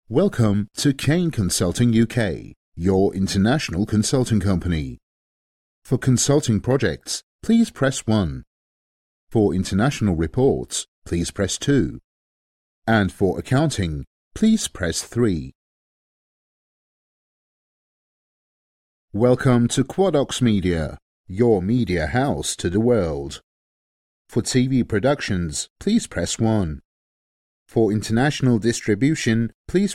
Welcome to Kane Consulting UK, your international consulting company. For consulting projects, please press 1. For international reports, please press 2. And for accounting, please press 3. Welcome to Quadox Media, your media house to the world. For TV productions, please press 1. For international distribution, please